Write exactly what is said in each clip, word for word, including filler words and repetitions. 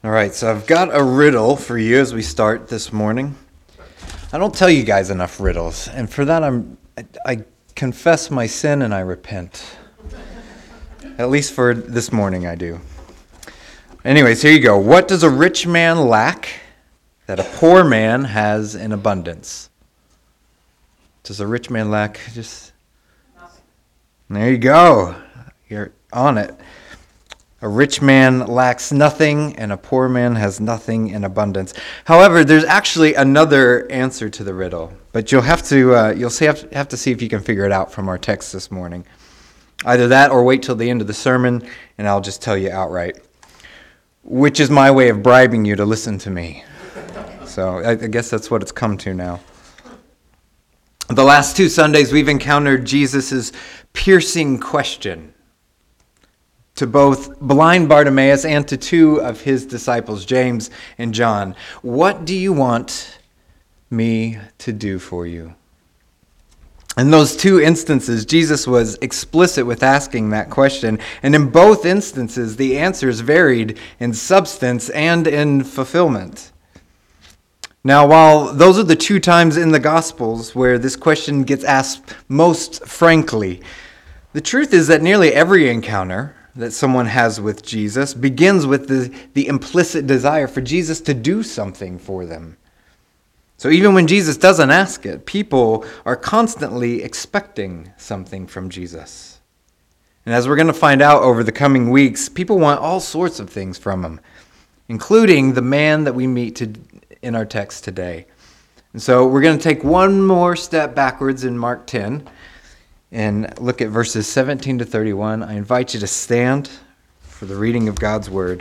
All right, so I've got a riddle for you as we start this morning. I don't tell you guys enough riddles, and for that I'm I, I confess my sin and I repent. At least for this morning I do. Anyways, here you go. What does a rich man lack that a poor man has in abundance? Does a rich man lack just... There you go. You're on it. A rich man lacks nothing, and a poor man has nothing in abundance. However, there's actually another answer to the riddle, but you'll have to uh, you'll see, have, have to see if you can figure it out from our text this morning. Either that, or wait till the end of the sermon, and I'll just tell you outright, which is my way of bribing you to listen to me. So I, I guess that's what it's come to now. The last two Sundays, we've encountered Jesus' piercing question to both blind Bartimaeus and to two of his disciples, James and John. What do you want me to do for you? In those two instances, Jesus was explicit with asking that question, and in both instances, the answers varied in substance and in fulfillment. Now, while those are the two times in the Gospels where this question gets asked most frankly, the truth is that nearly every encounter that someone has with Jesus begins with the, the implicit desire for Jesus to do something for them. So even when Jesus doesn't ask it, people are constantly expecting something from Jesus. And as we're going to find out over the coming weeks, people want all sorts of things from him, including the man that we meet to, in our text today. And so we're going to take one more step backwards in Mark ten and look at verses seventeen to thirty-one. I invite you to stand for the reading of God's word.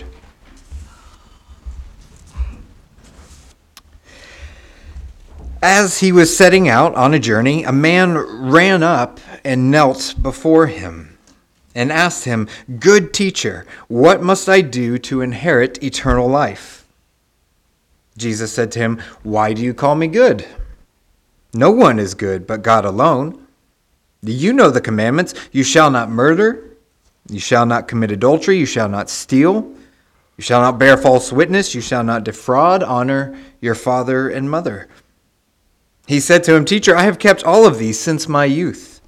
As he was setting out on a journey, a man ran up and knelt before him and asked him, "Good teacher, what must I do to inherit eternal life?" Jesus said to him, "Why do you call me good? No one is good but God alone. You know the commandments. You shall not murder. You shall not commit adultery. You shall not steal. You shall not bear false witness. You shall not defraud. Honor your father and mother." He said to him, "Teacher, I have kept all of these since my youth."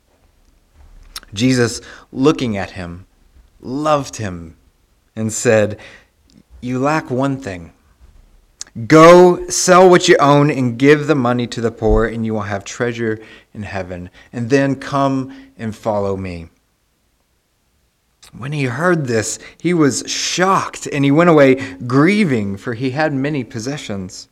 Jesus, looking at him, loved him and said, "You lack one thing. Go, sell what you own and give the money to the poor, and you will have treasure in heaven. And then come and follow me." When he heard this, he was shocked, and he went away grieving, for he had many possessions.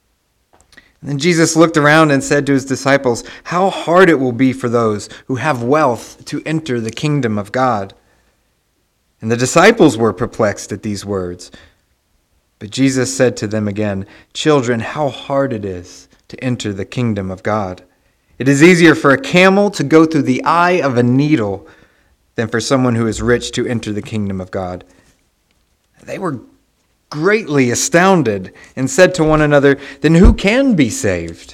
And then Jesus looked around and said to his disciples, "How hard it will be for those who have wealth to enter the kingdom of God." And the disciples were perplexed at these words. But Jesus said to them again, "Children, how hard it is to enter the kingdom of God. It is easier for a camel to go through the eye of a needle than for someone who is rich to enter the kingdom of God." They were greatly astounded and said to one another, "Then who can be saved?"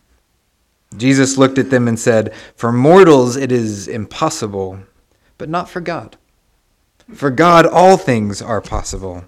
Jesus looked at them and said, "For mortals it is impossible, but not for God. For God all things are possible."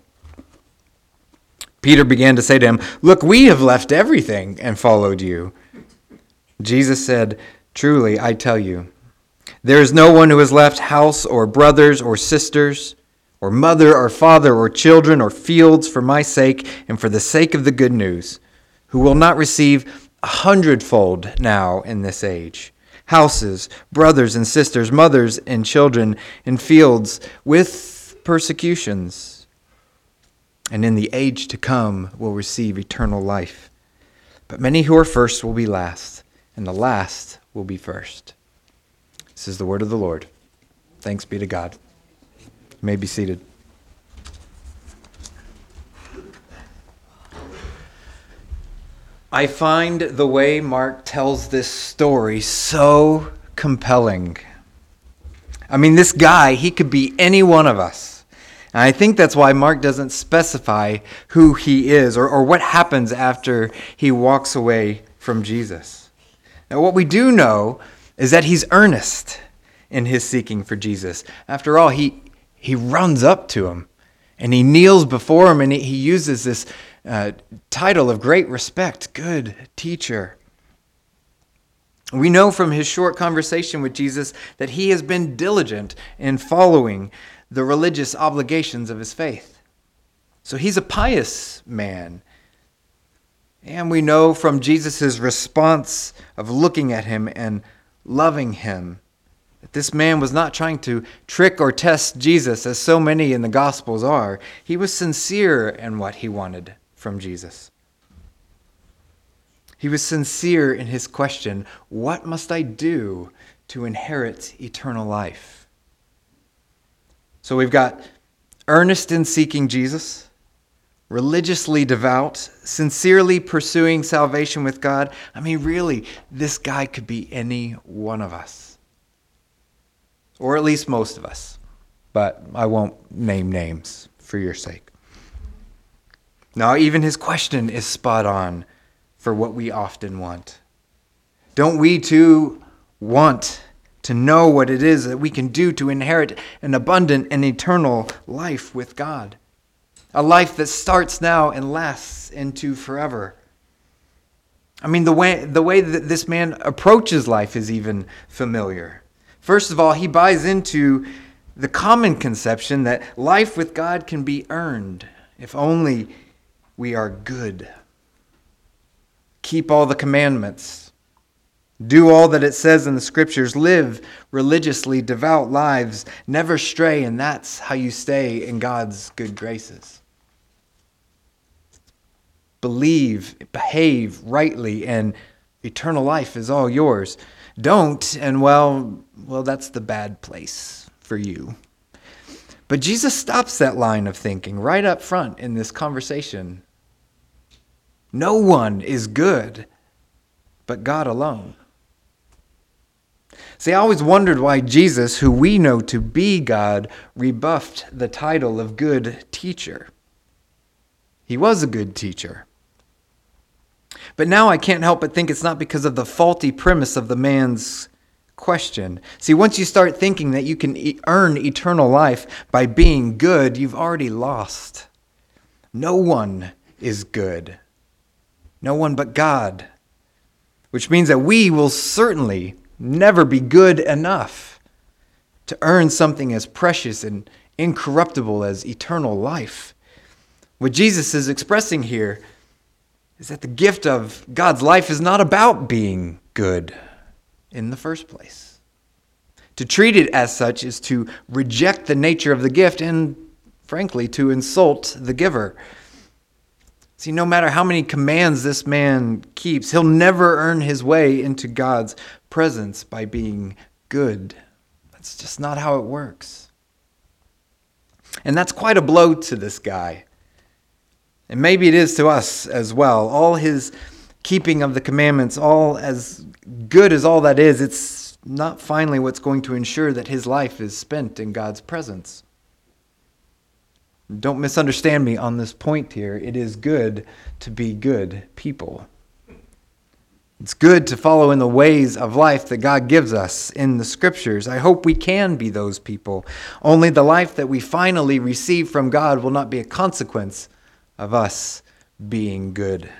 Peter began to say to him, "Look, we have left everything and followed you." Jesus said, "Truly, I tell you, there is no one who has left house or brothers or sisters or mother or father or children or fields for my sake and for the sake of the good news, who will not receive a hundredfold now in this age, houses, brothers and sisters, mothers and children, and fields with persecutions, and in the age to come will receive eternal life. But many who are first will be last, and the last will be first." This is the word of the Lord. Thanks be to God. You may be seated. I find the way Mark tells this story so compelling. I mean, this guy, he could be any one of us. And I think that's why Mark doesn't specify who he is or, or what happens after he walks away from Jesus. Now, what we do know is that he's earnest in his seeking for Jesus. After all, he, he runs up to him And he kneels before him, and he uses this uh, title of great respect, good teacher. We know from his short conversation with Jesus that he has been diligent in following the religious obligations of his faith. So he's a pious man. And we know from Jesus' response of looking at him and loving him that this man was not trying to trick or test Jesus, as so many in the Gospels are. He was sincere in what he wanted from Jesus. He was sincere in his question, what must I do to inherit eternal life? So we've got earnest in seeking Jesus, religiously devout, sincerely pursuing salvation with God. I mean, really, this guy could be any one of us. Or at least most of us. But I won't name names for your sake. Now, even his question is spot on for what we often want. Don't we too want to know what it is that we can do to inherit an abundant and eternal life with God? A life that starts now and lasts into forever. I mean, the way, the way that this man approaches life is even familiar. First of all, he buys into the common conception that life with God can be earned if only we are good. Keep all the commandments. Do all that it says in the scriptures. Live religiously devout lives. Never stray, and that's how you stay in God's good graces. Believe, behave rightly, and eternal life is all yours. Don't, and well, well, that's the bad place for you. But Jesus stops that line of thinking right up front in this conversation. No one is good but God alone. See, I always wondered why Jesus, who we know to be God, rebuffed the title of good teacher. He was a good teacher. But now I can't help but think it's not because of the faulty premise of the man's question. See, once you start thinking that you can e- earn eternal life by being good, you've already lost. No one is good. No one but God. Which means that we will certainly never be good enough to earn something as precious and incorruptible as eternal life. What Jesus is expressing here is that the gift of God's life is not about being good in the first place. To treat it as such is to reject the nature of the gift and, frankly, to insult the giver. See, no matter how many commands this man keeps, he'll never earn his way into God's presence by being good. That's just not how it works. And that's quite a blow to this guy. And maybe it is to us as well. All his keeping of the commandments, all as good as all that is, it's not finally what's going to ensure that his life is spent in God's presence. Don't misunderstand me on this point here. It is good to be good people. It's good to follow in the ways of life that God gives us in the scriptures. I hope we can be those people. Only the life that we finally receive from God will not be a consequence of us being good.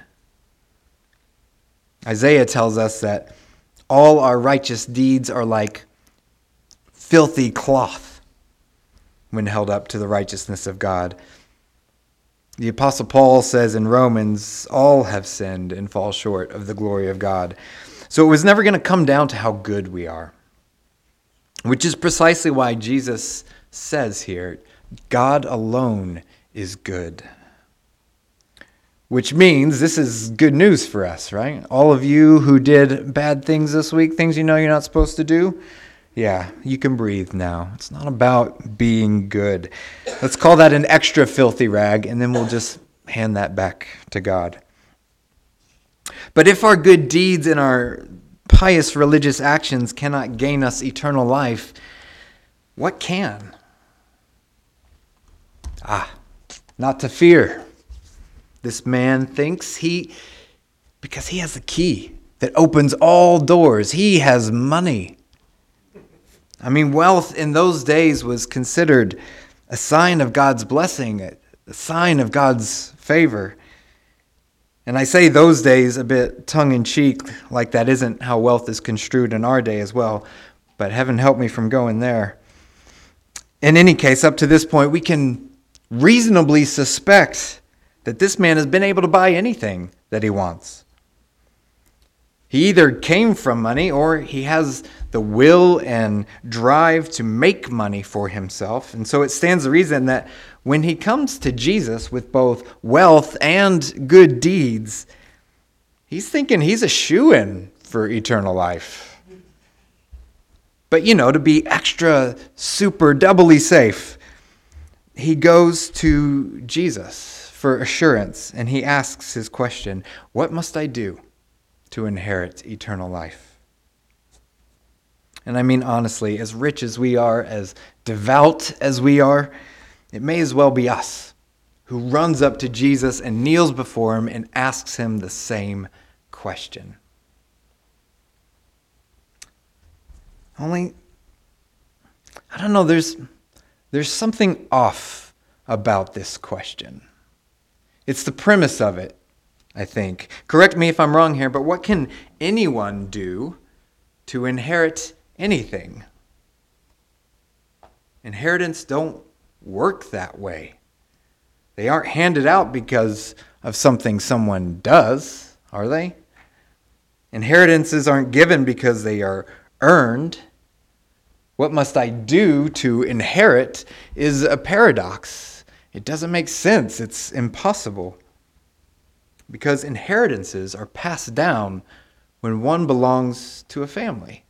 Isaiah tells us that all our righteous deeds are like filthy cloth when held up to the righteousness of God. The Apostle Paul says in Romans, all have sinned and fall short of the glory of God. So it was never going to come down to how good we are, which is precisely why Jesus says here, God alone is good. Which means this is good news for us, right? All of you who did bad things this week, things you know you're not supposed to do, yeah, you can breathe now. It's not about being good. Let's call that an extra filthy rag, and then we'll just hand that back to God. But if our good deeds and our pious religious actions cannot gain us eternal life, what can? Ah, not to fear. This man thinks he, because he has the key that opens all doors. He has money. I mean, wealth in those days was considered a sign of God's blessing, a sign of God's favor. And I say those days a bit tongue-in-cheek, like that isn't how wealth is construed in our day as well. But heaven help me from going there. In any case, up to this point, we can reasonably suspect that this man has been able to buy anything that he wants. He either came from money or he has the will and drive to make money for himself. And so it stands to reason that when he comes to Jesus with both wealth and good deeds, he's thinking he's a shoo-in for eternal life. But, you know, to be extra, super, doubly safe, he goes to Jesus for assurance, and he asks his question, "What must I do to inherit eternal life?" And I mean, honestly, as rich as we are, as devout as we are, it may as well be us who runs up to Jesus and kneels before him and asks him the same question. Only, I don't know, there's, there's something off about this question. It's the premise of it, I think. Correct me if I'm wrong here, but what can anyone do to inherit anything? Inheritance don't work that way. They aren't handed out because of something someone does, are they? Inheritances aren't given because they are earned. What must I do to inherit is a paradox. It doesn't make sense. It's impossible. Because inheritances are passed down when one belongs to a family.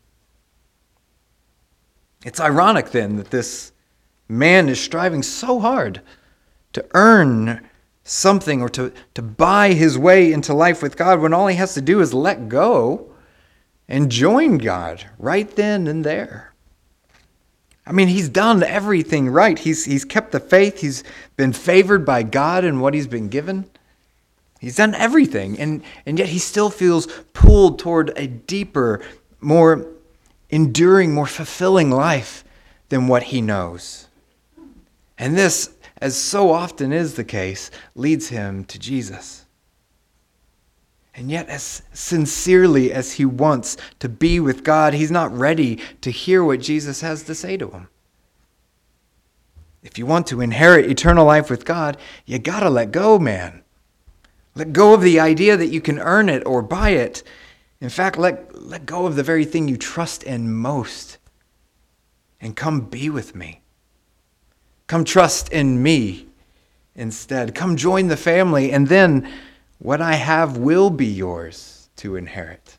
It's ironic then that this man is striving so hard to earn something or to, to buy his way into life with God when all he has to do is let go and join God right then and there. I mean, he's done everything right. He's, he's kept the faith. He's been favored by God in what he's been given. He's done everything, and, and yet he still feels pulled toward a deeper, more enduring, more fulfilling life than what he knows. And this, as so often is the case, leads him to Jesus. And yet, as sincerely as he wants to be with God, he's not ready to hear what Jesus has to say to him. If you want to inherit eternal life with God, you gotta let go, man. Let go of the idea that you can earn it or buy it. In fact, let, let go of the very thing you trust in most. And come be with me. Come trust in me instead. Come join the family, and then what I have will be yours to inherit.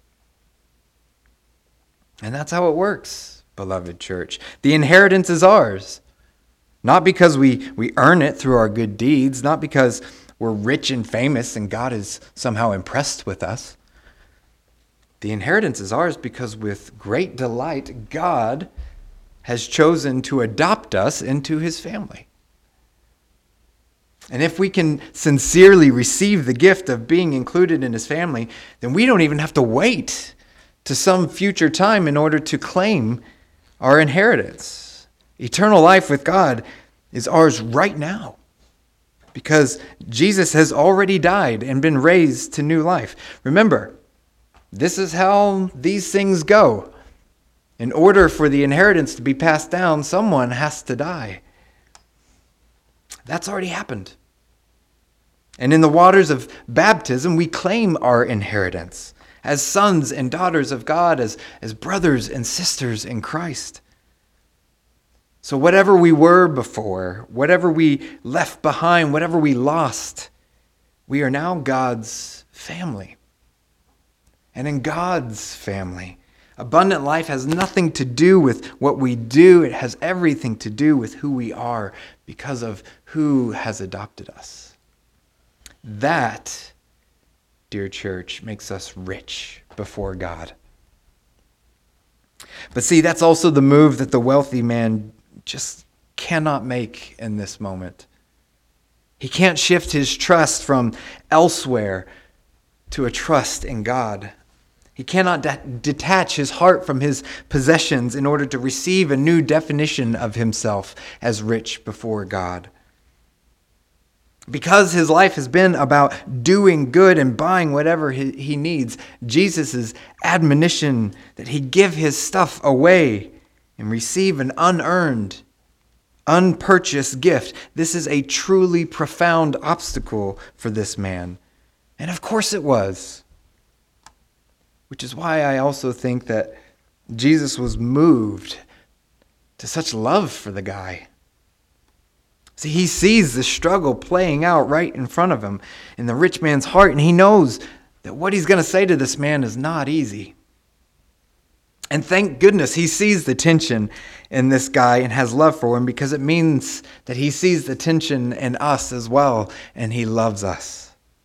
And that's how it works, beloved church. The inheritance is ours. Not because we, we earn it through our good deeds, not because we're rich and famous and God is somehow impressed with us. The inheritance is ours because with great delight, God has chosen to adopt us into his family. And if we can sincerely receive the gift of being included in his family, then we don't even have to wait to some future time in order to claim our inheritance. Eternal life with God is ours right now because Jesus has already died and been raised to new life. Remember, this is how these things go. In order for the inheritance to be passed down, someone has to die. That's already happened. And in the waters of baptism, we claim our inheritance as sons and daughters of God, as, as brothers and sisters in Christ. So whatever we were before, whatever we left behind, whatever we lost, we are now God's family. And in God's family, abundant life has nothing to do with what we do. It has everything to do with who we are because of who has adopted us. That, dear church, makes us rich before God. But see, that's also the move that the wealthy man just cannot make in this moment. He can't shift his trust from elsewhere to a trust in God. He cannot de- detach his heart from his possessions in order to receive a new definition of himself as rich before God. Because his life has been about doing good and buying whatever he, he needs, Jesus' admonition that he give his stuff away and receive an unearned, unpurchased gift, this is a truly profound obstacle for this man. And of course it was. Which is why I also think that Jesus was moved to such love for the guy. See, he sees the struggle playing out right in front of him in the rich man's heart, and he knows that what he's going to say to this man is not easy. And thank goodness he sees the tension in this guy and has love for him, because it means that he sees the tension in us as well, and he loves us.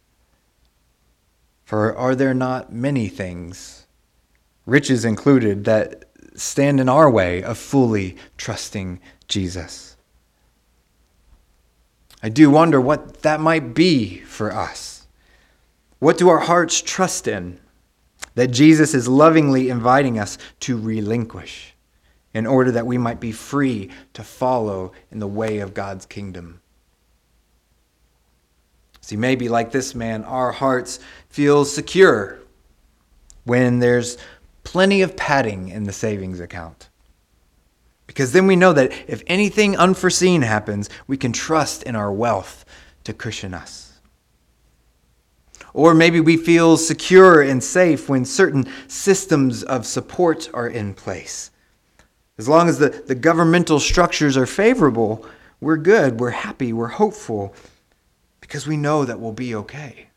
For are there not many things, riches included, that stand in our way of fully trusting Jesus? I do wonder what that might be for us. What do our hearts trust in that Jesus is lovingly inviting us to relinquish in order that we might be free to follow in the way of God's kingdom? See, maybe like this man, our hearts feel secure when there's plenty of padding in the savings account. Because then we know that if anything unforeseen happens, we can trust in our wealth to cushion us. Or maybe we feel secure and safe when certain systems of support are in place. As long as the, the governmental structures are favorable, we're good, we're happy, we're hopeful, because we know that we'll be okay.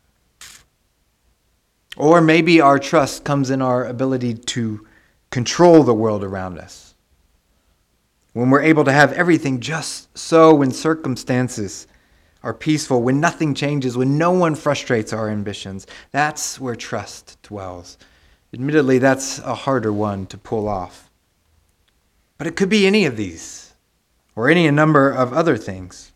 Or maybe our trust comes in our ability to control the world around us. When we're able to have everything just so, when circumstances are peaceful, when nothing changes, when no one frustrates our ambitions, that's where trust dwells. Admittedly, that's a harder one to pull off. But it could be any of these, or any a number of other things.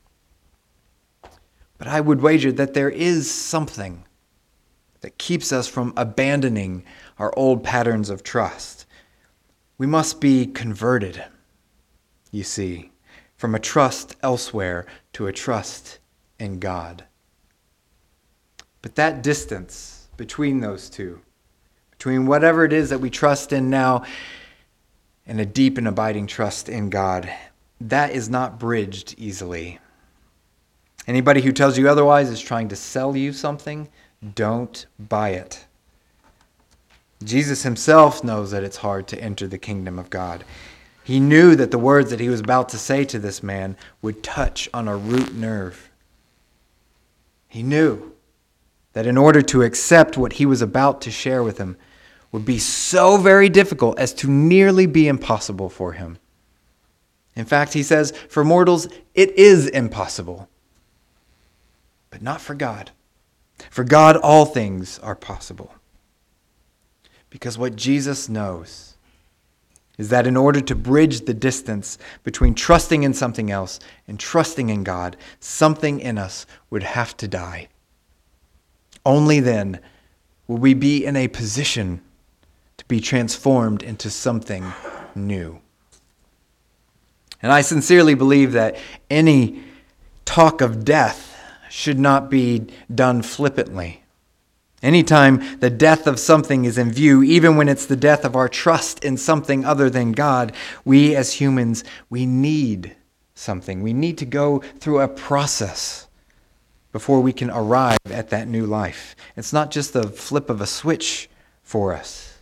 But I would wager that there is something that keeps us from abandoning our old patterns of trust. We must be converted, you see, from a trust elsewhere to a trust in God. But that distance between those two, between whatever it is that we trust in now and a deep and abiding trust in God, that is not bridged easily. Anybody who tells you otherwise is trying to sell you something. Don't buy it. Jesus himself knows that it's hard to enter the kingdom of God. He knew that the words that he was about to say to this man would touch on a root nerve. He knew that in order to accept what he was about to share with him would be so very difficult as to nearly be impossible for him. In fact, he says, for mortals, it is impossible. But not for God. For God, all things are possible. Because what Jesus knows is that in order to bridge the distance between trusting in something else and trusting in God, something in us would have to die. Only then will we be in a position to be transformed into something new. And I sincerely believe that any talk of death should not be done flippantly. Anytime the death of something is in view, even when it's the death of our trust in something other than God, we as humans, we need something. We need to go through a process before we can arrive at that new life. It's not just the flip of a switch for us.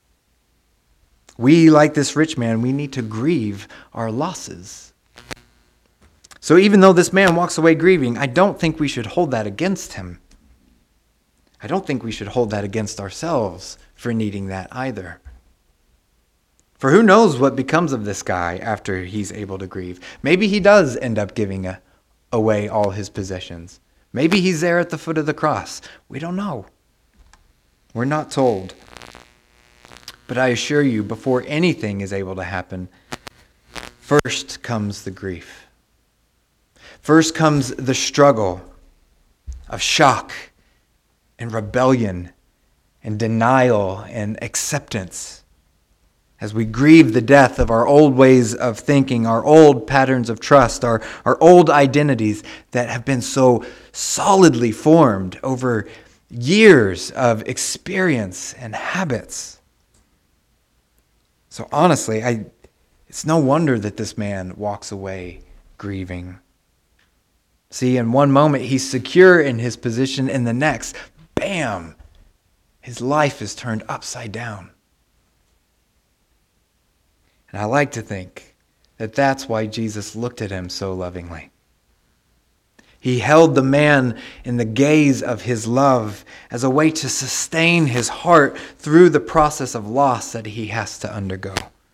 We, like this rich man, we need to grieve our losses. So even though this man walks away grieving, I don't think we should hold that against him. I don't think we should hold that against ourselves for needing that either. For who knows what becomes of this guy after he's able to grieve. Maybe he does end up giving a, away all his possessions. Maybe he's there at the foot of the cross. We don't know. We're not told. But I assure you, before anything is able to happen, first comes the grief. First comes the struggle of shock and rebellion and denial and acceptance. As we grieve the death of our old ways of thinking, our old patterns of trust, our, our old identities that have been so solidly formed over years of experience and habits. So honestly, I, it's no wonder that this man walks away grieving. See, in one moment he's secure in his position, in the next, bam, his life is turned upside down. And I like to think that that's why Jesus looked at him so lovingly. He held the man in the gaze of his love as a way to sustain his heart through the process of loss that he has to undergo.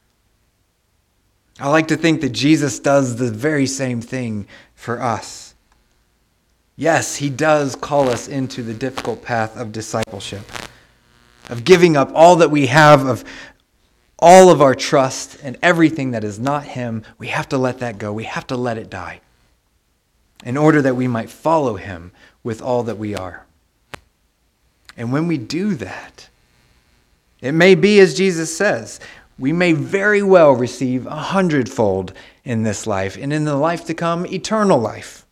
I like to think that Jesus does the very same thing for us. Yes, he does call us into the difficult path of discipleship, of giving up all that we have, of all of our trust and everything that is not him. We have to let that go. We have to let it die in order that we might follow him with all that we are. And when we do that, it may be as Jesus says, we may very well receive a hundredfold in this life, and in the life to come, eternal life.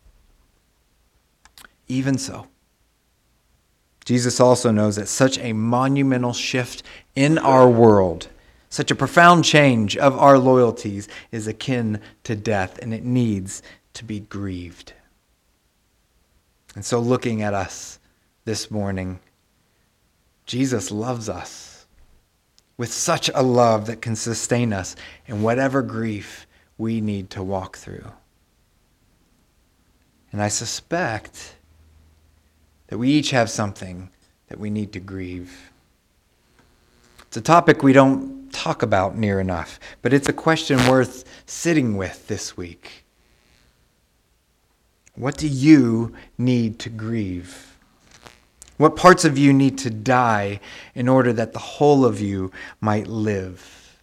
Even so, Jesus also knows that such a monumental shift in our world, such a profound change of our loyalties, is akin to death, and it needs to be grieved. And so looking at us this morning, Jesus loves us with such a love that can sustain us in whatever grief we need to walk through. And I suspect that we each have something that we need to grieve. It's a topic we don't talk about near enough, but it's a question worth sitting with this week. What do you need to grieve? What parts of you need to die in order that the whole of you might live?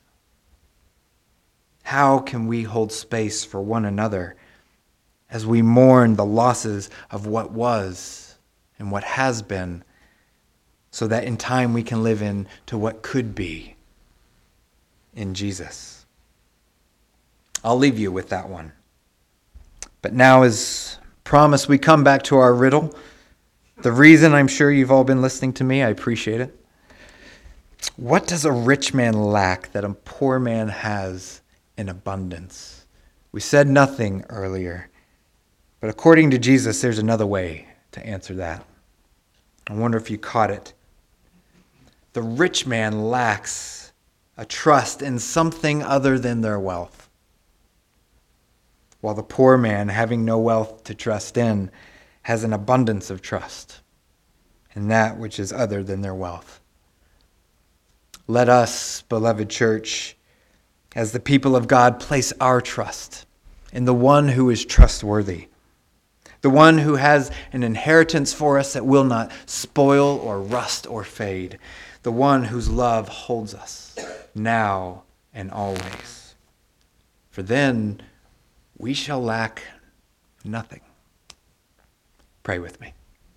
How can we hold space for one another as we mourn the losses of what was and what has been, so that in time we can live into what could be in Jesus? I'll leave you with that one. But now, as promised, we come back to our riddle. The reason I'm sure you've all been listening to me, I appreciate it. What does a rich man lack that a poor man has in abundance? We said nothing earlier, but according to Jesus, there's another way to answer that. I wonder if you caught it. The rich man lacks a trust in something other than their wealth, while the poor man, having no wealth to trust in, has an abundance of trust in that which is other than their wealth. Let us, beloved church, as the people of God, place our trust in the one who is trustworthy, the one who has an inheritance for us that will not spoil or rust or fade, the one whose love holds us now and always. For then we shall lack nothing. Pray with me.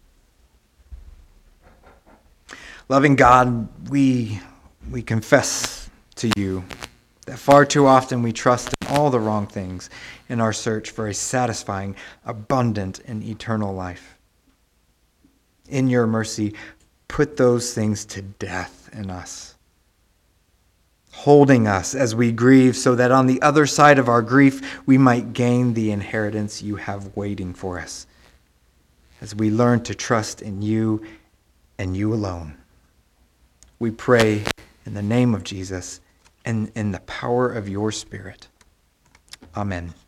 Loving God, we, we confess to you that far too often we trust in all the wrong things in our search for a satisfying, abundant, and eternal life. In your mercy, put those things to death in us, holding us as we grieve, so that on the other side of our grief we might gain the inheritance you have waiting for us, as we learn to trust in you and you alone. We pray in the name of Jesus and in the power of your Spirit. Amen.